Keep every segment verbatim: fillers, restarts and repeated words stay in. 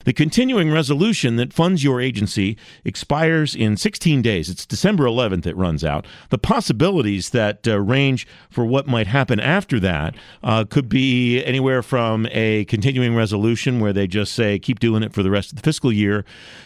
The continuing resolution that funds your agency expires in sixteen days. It's December eleventh it runs out. The possibilities that uh, range for what might happen after that uh, could be anywhere from a continuing resolution where they just say keep doing it for the rest of the fiscal year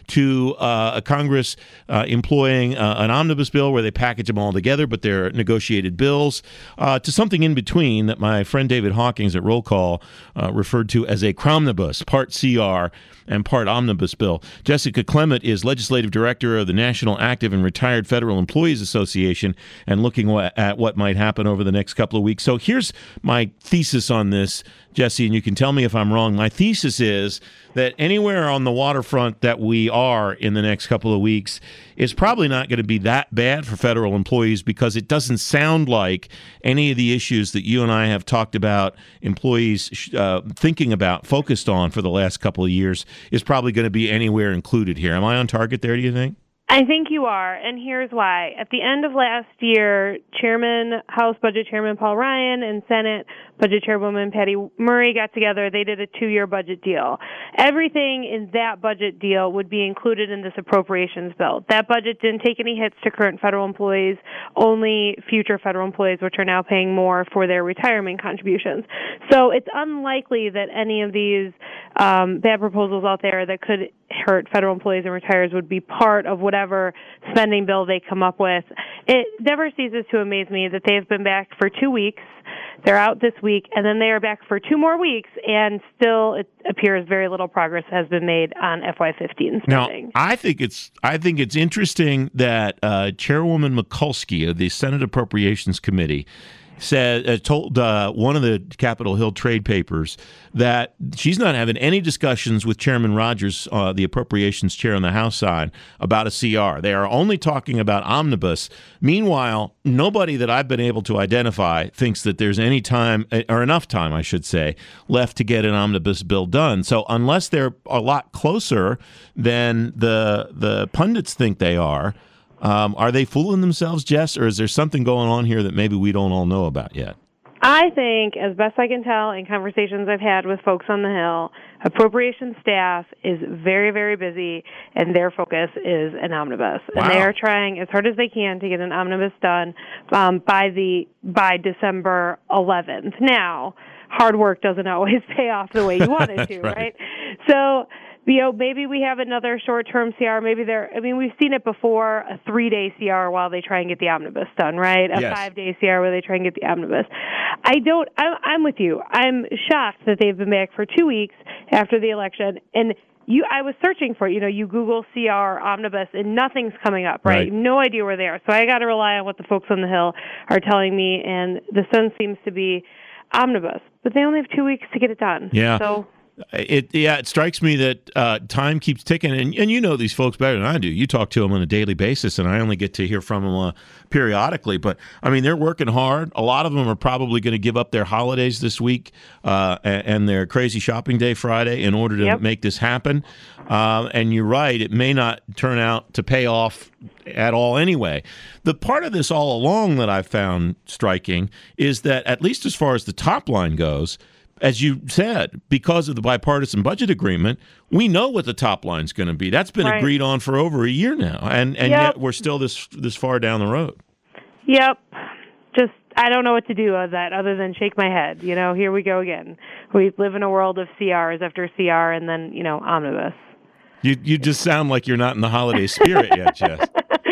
to uh, a Congress uh, employing uh, an omnibus bill where they package them all together, but they're negotiated bills, uh, to something in between that my friend David Hawkins at Roll Call uh, referred to as a cromnibus, part C R and part omnibus bill. Jessica Clement is legislative director of the National Active and Retired Federal Employees Association and looking at what might happen over the next couple of weeks. So here's my thesis on this, Jesse, and you can tell me if I'm wrong. My thesis is that anywhere on the waterfront that we are in the next couple of weeks is probably not going to be that bad for federal employees, because it doesn't sound like any of the issues that you and I have talked about employees uh, thinking about, focused on for the last couple of years, is probably going to be anywhere included here. Am I on target there, do you think? I think you are, and here's why. At the end of last year, Chairman, House Budget Chairman Paul Ryan and Senate Budget Chairwoman Patty Murray got together. They did a two-year budget deal. Everything in that budget deal would be included in this appropriations bill. That budget didn't take any hits to current federal employees, only future federal employees, which are now paying more for their retirement contributions. So it's unlikely that any of these um, bad proposals out there that could hurt federal employees and retirees would be part of whatever spending bill they come up with. It never ceases to amaze me that they have been back for two weeks. They're out this week, and then they are back for two more weeks, and still it appears very little progress has been made on F Y fifteen spending. Now, I think it's I think it's interesting that uh, Chairwoman Mikulski of the Senate Appropriations Committee said uh, told uh, one of the Capitol Hill trade papers that she's not having any discussions with Chairman Rogers, uh, the appropriations chair on the House side, about a C R. They are only talking about omnibus. Meanwhile, nobody that I've been able to identify thinks that there's any time, or enough time, I should say, left to get an omnibus bill done. So unless they're a lot closer than the the pundits think they are, Um, are they fooling themselves, Jess, or is there something going on here that maybe we don't all know about yet? I think, as best I can tell in conversations I've had with folks on the Hill, appropriation staff is very, very busy, and their focus is an omnibus. Wow. And they are trying as hard as they can to get an omnibus done um, by the by December eleventh. Now, hard work doesn't always pay off the way you want it to, right. right? So, you know, maybe we have another short-term C R. Maybe they're, I mean, we've seen it before, a three-day C R while they try and get the omnibus done, right? A yes. five-day C R where they try and get the omnibus. I don't, I'm, I'm with you. I'm shocked that they've been back for two weeks after the election. And you, I was searching for it. You know, you Google C R, omnibus, and nothing's coming up, right? Right. No idea where they are. So I got to rely on what the folks on the Hill are telling me, and the sense seems to be omnibus. But they only have two weeks to get it done. Yeah. So It yeah, it strikes me that uh, time keeps ticking, and, and you know these folks better than I do. You talk to them on a daily basis, and I only get to hear from them uh, periodically. But, I mean, they're working hard. A lot of them are probably going to give up their holidays this week uh, and, and their crazy shopping day Friday in order to Yep. make this happen. Uh, and you're right, it may not turn out to pay off at all anyway. The part of this all along that I've found striking is that, at least as far as the top line goes, as you said, because of the bipartisan budget agreement, we know what the top line's going to be. That's been Right. agreed on for over a year now, and and Yep. yet we're still this this far down the road. Yep. Just, I don't know what to do with that other than shake my head. You know, here we go again. We live in a world of C Rs after C R and then, you know, omnibus. You you just sound like you're not in the holiday spirit yet, Jess.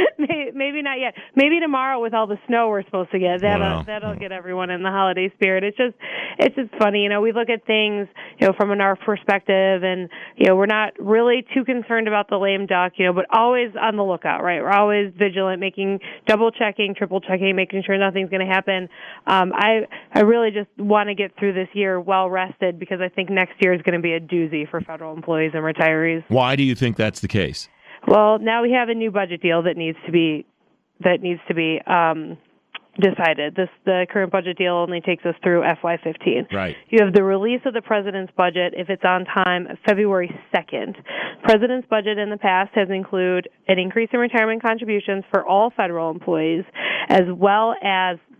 Maybe not yet. Maybe tomorrow with all the snow we're supposed to get. That'll Wow. that'll get everyone in the holiday spirit. It's just it's just funny, you know. We look at things, you know, from an art perspective, and you know, we're not really too concerned about the lame duck, you know, but always on the lookout, right? We're always vigilant, making double checking, triple checking, making sure nothing's going to happen. Um, I I really just want to get through this year well rested, because I think next year is going to be a doozy for federal employees and retirees. Why do you think that's the case? Well, now we have a new budget deal that needs to be that needs to be um, decided. This the current budget deal only takes us through F Y fifteen. Right. You have the release of the president's budget, if it's on time, February second. President's budget in the past has included an increase in retirement contributions for all federal employees, as well as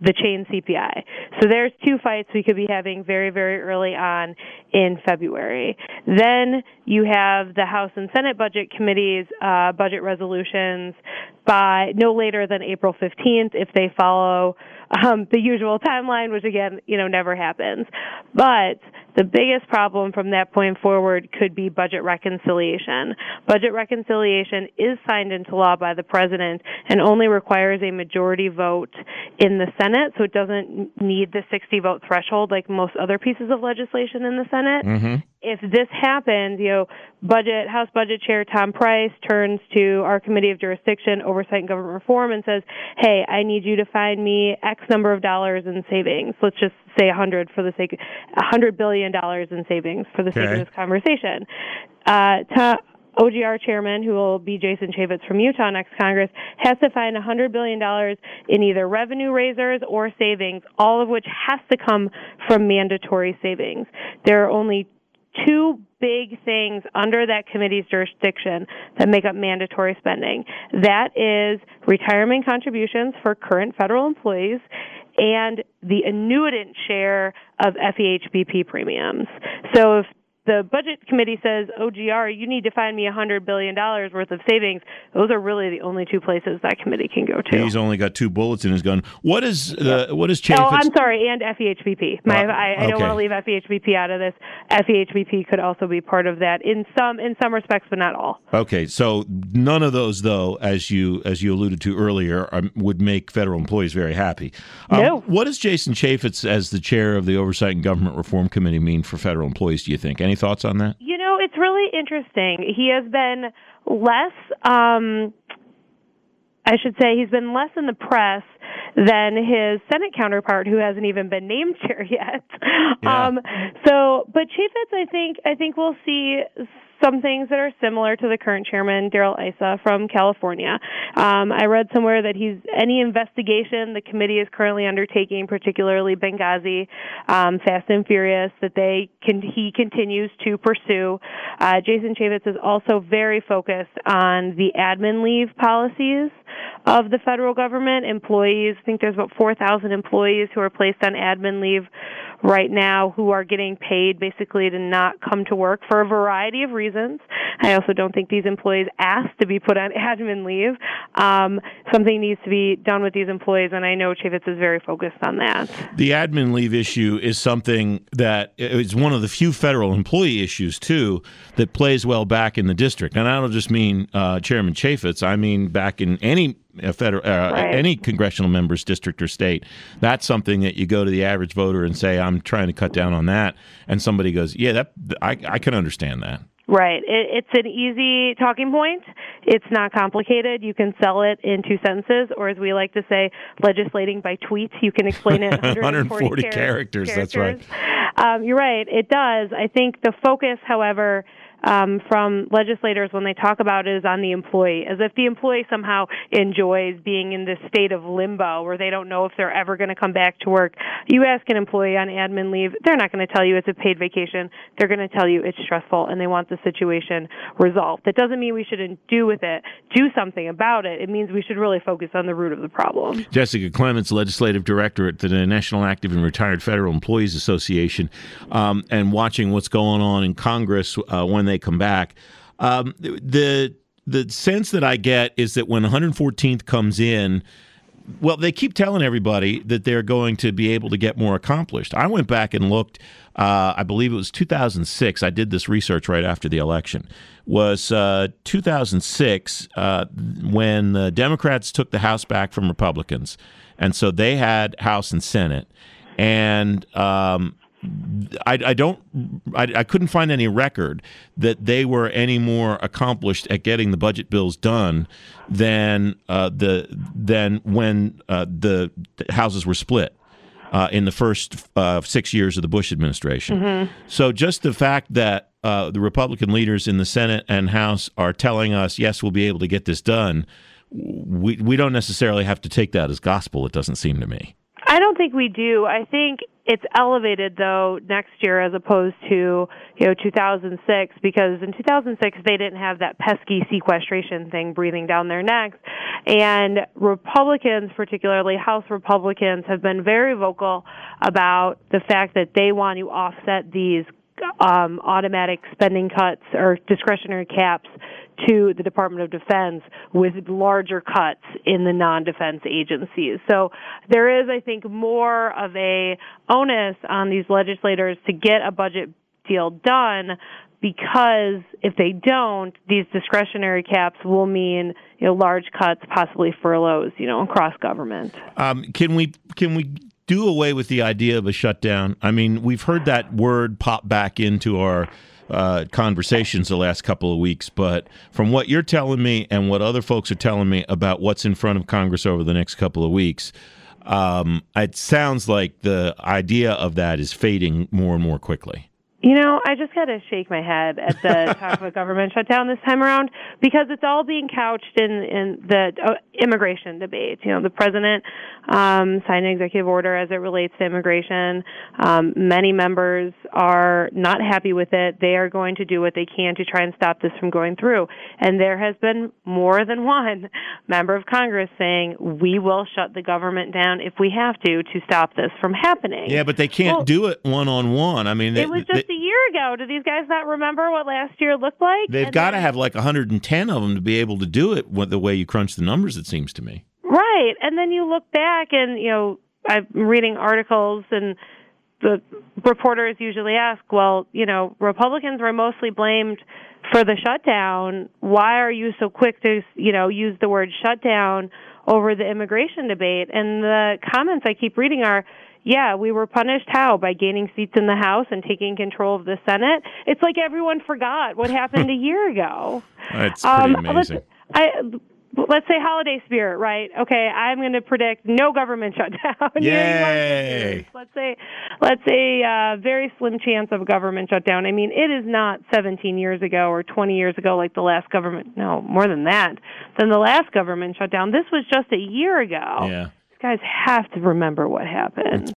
the chain C P I. So there's two fights we could be having very, very early on in February. Then you have the House and Senate Budget Committees' uh, budget resolutions by no later than April fifteenth if they follow um, the usual timeline, which, again, you know, never happens. But the biggest problem from that point forward could be budget reconciliation. Budget reconciliation is signed into law by the president and only requires a majority vote in the Senate, so it doesn't need the sixty-vote threshold like most other pieces of legislation in the Senate. Mm-hmm. If this happens, you know, budget House Budget Chair Tom Price turns to our Committee of Jurisdiction, Oversight and Government Reform and says, hey, I need you to find me X number of dollars in savings. Let's just say one hundred for the sake, one hundred billion dollars in savings for the sake okay. of this conversation. Uh, to, O G R chairman, who will be Jason Chaffetz from Utah next Congress, has to find one hundred billion dollars in either revenue raisers or savings, all of which has to come from mandatory savings. There are only two big things under that committee's jurisdiction that make up mandatory spending. That is retirement contributions for current federal employees and the annuitant share of F E H B P premiums. So if the Budget Committee says, O G R, you need to find me one hundred billion dollars worth of savings, those are really the only two places that committee can go to. He's only got two bullets in his gun. What is the, yeah. what is Chaffetz? Oh, I'm sorry, and F E H B P. My, uh, I, I don't okay. want to leave F E H B P out of this. F E H B P could also be part of that in some in some respects, but not all. Okay, so none of those, though, as you as you alluded to earlier, um, would make federal employees very happy. Um, no. What does Jason Chaffetz, as the chair of the Oversight and Government Reform Committee, mean for federal employees, do you think? Any thoughts on that? You know, it's really interesting. He has been less, um, I should say, he's been less in the press than his Senate counterpart, who hasn't even been named chair yet. Yeah. Um, so, but Chaffetz, I think, I think we'll see some things that are similar to the current chairman, Darrell Issa from California. Um, I read somewhere that he's any investigation the committee is currently undertaking, particularly Benghazi, um, Fast and Furious, that they can he continues to pursue. Uh, Jason Chaffetz is also very focused on the admin leave policies of the federal government. Employees, I think there's about four thousand employees who are placed on admin leave right now who are getting paid basically to not come to work for a variety of reasons. I also don't think these employees asked to be put on admin leave. Um, something needs to be done with these employees, and I know Chaffetz is very focused on that. The admin leave issue is something that is one of the few federal employee issues, too, that plays well back in the district. And I don't just mean uh, Chairman Chaffetz. I mean back in any A federal, uh, right. any congressional member's district or state. That's something that you go to the average voter and say, I'm trying to cut down on that. And somebody goes, yeah, that I, I can understand that. Right. It, it's an easy talking point. It's not complicated. You can sell it in two sentences, or as we like to say, legislating by tweets. You can explain it in one hundred forty, one hundred forty characters, characters. That's right. Um, you're right. It does. I think the focus, however, Um, from legislators when they talk about it is on the employee, as if the employee somehow enjoys being in this state of limbo where they don't know if they're ever going to come back to work. You ask an employee on admin leave, they're not going to tell you it's a paid vacation. They're going to tell you it's stressful and they want the situation resolved. That doesn't mean we shouldn't do with it, do something about it. It means we should really focus on the root of the problem. Jessica Clements, Legislative Director at the National Active and Retired Federal Employees Association, um, and watching what's going on in Congress uh, when they They come back. Um, the the sense that I get is that when one hundred fourteenth comes in, well, they keep telling everybody that they're going to be able to get more accomplished. I went back and looked. Uh, I believe it was two thousand six. I did this research right after the election. Was uh, two thousand six uh, when the Democrats took the House back from Republicans, and so they had House and Senate, and um, I, I don't. I, I couldn't find any record that they were any more accomplished at getting the budget bills done than uh, the than when uh, the houses were split uh, in the first uh, six years of the Bush administration. Mm-hmm. So just the fact that uh, the Republican leaders in the Senate and House are telling us, yes, we'll be able to get this done, we we don't necessarily have to take that as gospel. It doesn't seem to me. I don't think we do. I think it's elevated, though, next year as opposed to, you know, two thousand six, because in two thousand six they didn't have that pesky sequestration thing breathing down their necks. And Republicans, particularly House Republicans, have been very vocal about the fact that they want to offset these um, automatic spending cuts or discretionary caps to the Department of Defense with larger cuts in the non-defense agencies. So there is, I think, more of a onus on these legislators to get a budget deal done, because if they don't, these discretionary caps will mean, you know, large cuts, possibly furloughs, you know, across government. Um, can we can we do away with the idea of a shutdown? I mean, we've heard that word pop back into our Uh, conversations the last couple of weeks, but from what you're telling me and what other folks are telling me about what's in front of Congress over the next couple of weeks, um, it sounds like the idea of that is fading more and more quickly. You know, I just got to shake my head at the talk of a government shutdown this time around, because it's all being couched in, in the uh, immigration debate. You know, the president um, signed an executive order as it relates to immigration. Um, many members are not happy with it. They are going to do what they can to try and stop this from going through. And there has been more than one member of Congress saying, we will shut the government down if we have to to stop this from happening. Yeah, but they can't well, do it one-on-one. I mean, they, it was just they, a year ago. Do these guys not remember what last year looked like? They've got to have like one hundred ten of them to be able to do it the way you crunch the numbers, it seems to me. Right. And then you look back and, you know, I'm reading articles and the reporters usually ask, well, you know, Republicans were mostly blamed for the shutdown. Why are you so quick to, you know, use the word shutdown over the immigration debate? And the comments I keep reading are, yeah, we were punished how? By gaining seats in the House and taking control of the Senate? It's like everyone forgot what happened a year ago. That's pretty um, amazing. Let's, I, let's say holiday spirit, right? Okay, I'm going to predict no government shutdown. Yay! let's say, let's say a very slim chance of a government shutdown. I mean, it is not seventeen years ago or twenty years ago like the last government. No, more than that. Than the last government shutdown. This was just a year ago. Yeah. Guys have to remember what happened. It's